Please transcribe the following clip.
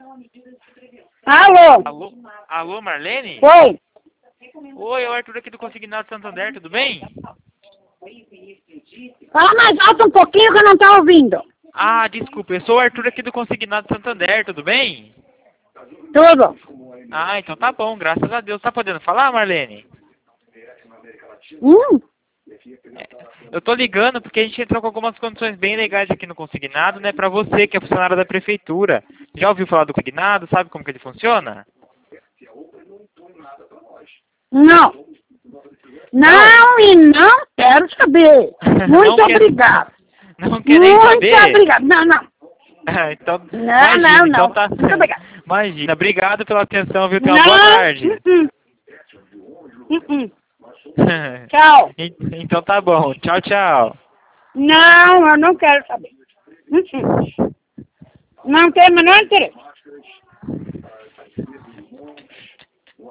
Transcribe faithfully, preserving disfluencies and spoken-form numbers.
Alô? Alô? Alô, Marlene? Oi? Oi, é o Arthur aqui do Consignado Santander, tudo bem? Fala mais alto um pouquinho que eu não tô ouvindo. Ah, desculpa, eu sou o Arthur aqui do Consignado Santander, tudo bem? Tudo. Ah, então tá bom, graças a Deus. Tá podendo falar, Marlene? Hum? Eu tô ligando porque a gente entrou com algumas condições bem legais aqui no Consignado, né? Pra você, que é funcionário da prefeitura. Já ouviu falar do Consignado? Sabe como que ele funciona? Não. Não e não quero saber. Muito Não quer- obrigado. Não quer nem Muito saber? obrigado. Não, não. Então, Não, imagina, não, então não. tá. Muito obrigado. Imagina, obrigado pela atenção, viu? Tenha uma Não. boa tarde. Uh-uh. Uh-uh. Tchau. Então tá bom. Tchau, tchau. Não, eu não quero saber. Uh-uh. Não tem o menor interesse.